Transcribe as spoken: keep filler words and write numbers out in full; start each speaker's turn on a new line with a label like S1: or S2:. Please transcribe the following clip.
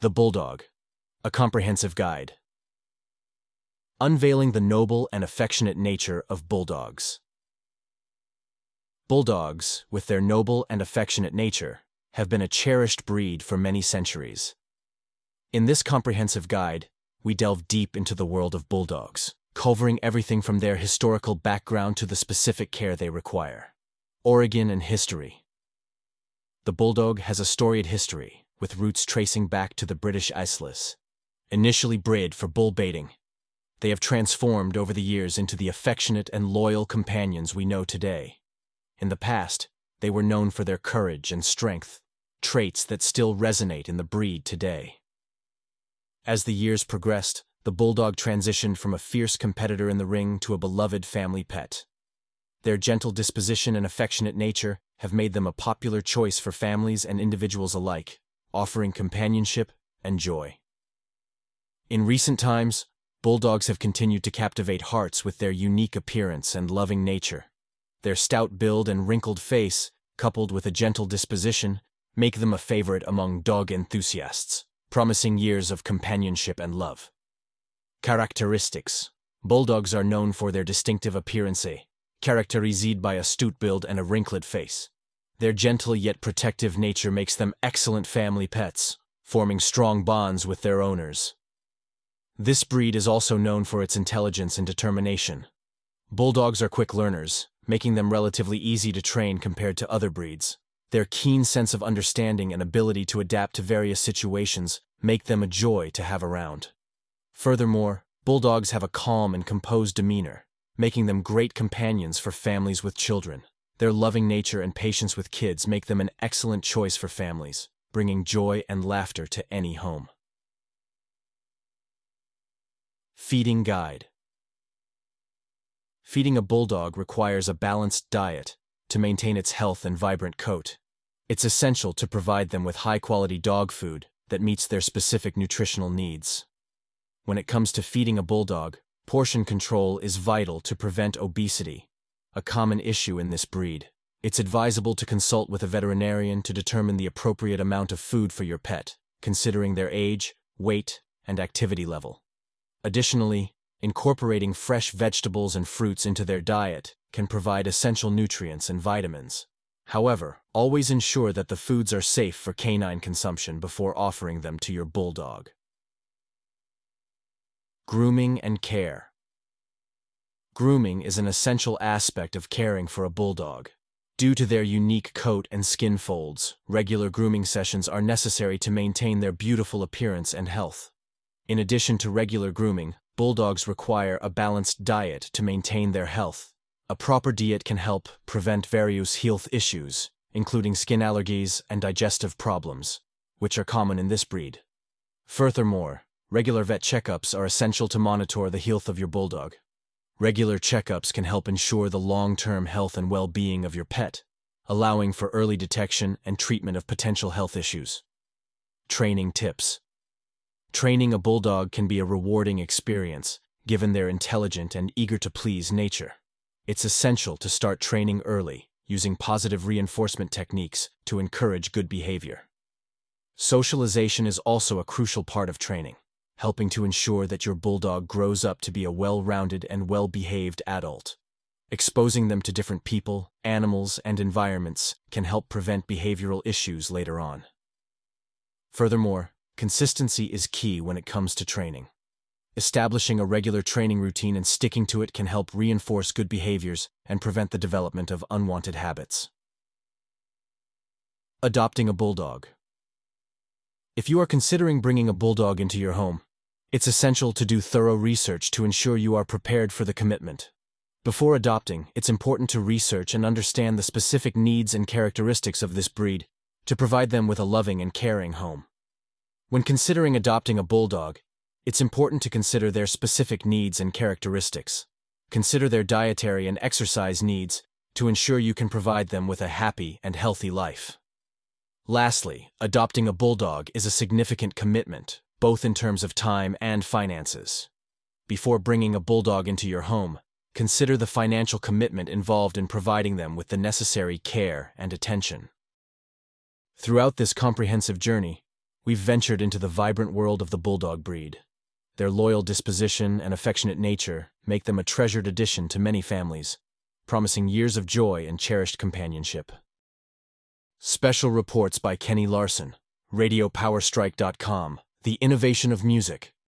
S1: The Bulldog, a comprehensive guide. Unveiling the noble and affectionate nature of bulldogs. Bulldogs, with their noble and affectionate nature, have been a cherished breed for many centuries. In this comprehensive guide, we delve deep into the world of bulldogs, covering everything from their historical background to the specific care they require. Origin and history. The bulldog has a storied history, with roots tracing back to the British Isles. Initially bred for bull baiting, they have transformed over the years into the affectionate and loyal companions we know today. In the past, they were known for their courage and strength, traits that still resonate in the breed today. As the years progressed, the bulldog transitioned from a fierce competitor in the ring to a beloved family pet. Their gentle disposition and affectionate nature have made them a popular choice for families and individuals alike, offering companionship and joy. In recent times, bulldogs have continued to captivate hearts with their unique appearance and loving nature. Their stout build and wrinkled face, coupled with a gentle disposition, make them a favorite among dog enthusiasts, promising years of companionship and love. Characteristics. Bulldogs are known for their distinctive appearance, characterized by a stout build and a wrinkled face. Their gentle yet protective nature makes them excellent family pets, forming strong bonds with their owners. This breed is also known for its intelligence and determination. Bulldogs are quick learners, making them relatively easy to train compared to other breeds. Their keen sense of understanding and ability to adapt to various situations make them a joy to have around. Furthermore, bulldogs have a calm and composed demeanor, making them great companions for families with children. Their loving nature and patience with kids make them an excellent choice for families, bringing joy and laughter to any home. Feeding guide. Feeding a bulldog requires a balanced diet to maintain its health and vibrant coat. It's essential to provide them with high-quality dog food that meets their specific nutritional needs. When it comes to feeding a bulldog, portion control is vital to prevent obesity, a common issue in this breed. It's advisable to consult with a veterinarian to determine the appropriate amount of food for your pet, considering their age, weight, and activity level. Additionally, incorporating fresh vegetables and fruits into their diet can provide essential nutrients and vitamins. However, always ensure that the foods are safe for canine consumption before offering them to your bulldog. Grooming and care. Grooming is an essential aspect of caring for a bulldog. Due to their unique coat and skin folds, regular grooming sessions are necessary to maintain their beautiful appearance and health. In addition to regular grooming, bulldogs require a balanced diet to maintain their health. A proper diet can help prevent various health issues, including skin allergies and digestive problems, which are common in this breed. Furthermore, regular vet checkups are essential to monitor the health of your bulldog. Regular checkups can help ensure the long-term health and well-being of your pet, allowing for early detection and treatment of potential health issues. Training tips. Training a bulldog can be a rewarding experience, given their intelligent and eager-to-please nature. It's essential to start training early, using positive reinforcement techniques to encourage good behavior. Socialization is also a crucial part of training, helping to ensure that your bulldog grows up to be a well-rounded and well-behaved adult. Exposing them to different people, animals, and environments can help prevent behavioral issues later on. Furthermore, consistency is key when it comes to training. Establishing a regular training routine and sticking to it can help reinforce good behaviors and prevent the development of unwanted habits. Adopting a bulldog. If you are considering bringing a bulldog into your home, it's essential to do thorough research to ensure you are prepared for the commitment. Before adopting, it's important to research and understand the specific needs and characteristics of this breed to provide them with a loving and caring home. When considering adopting a bulldog, it's important to consider their specific needs and characteristics. Consider their dietary and exercise needs to ensure you can provide them with a happy and healthy life. Lastly, adopting a bulldog is a significant commitment, both in terms of time and finances. Before bringing a bulldog into your home, consider the financial commitment involved in providing them with the necessary care and attention. Throughout this comprehensive journey, we've ventured into the vibrant world of the Bulldog breed. Their loyal disposition and affectionate nature make them a treasured addition to many families, promising years of joy and cherished companionship. Special reports by Kenny Larson, Radio Power Strike dot com, the innovation of music.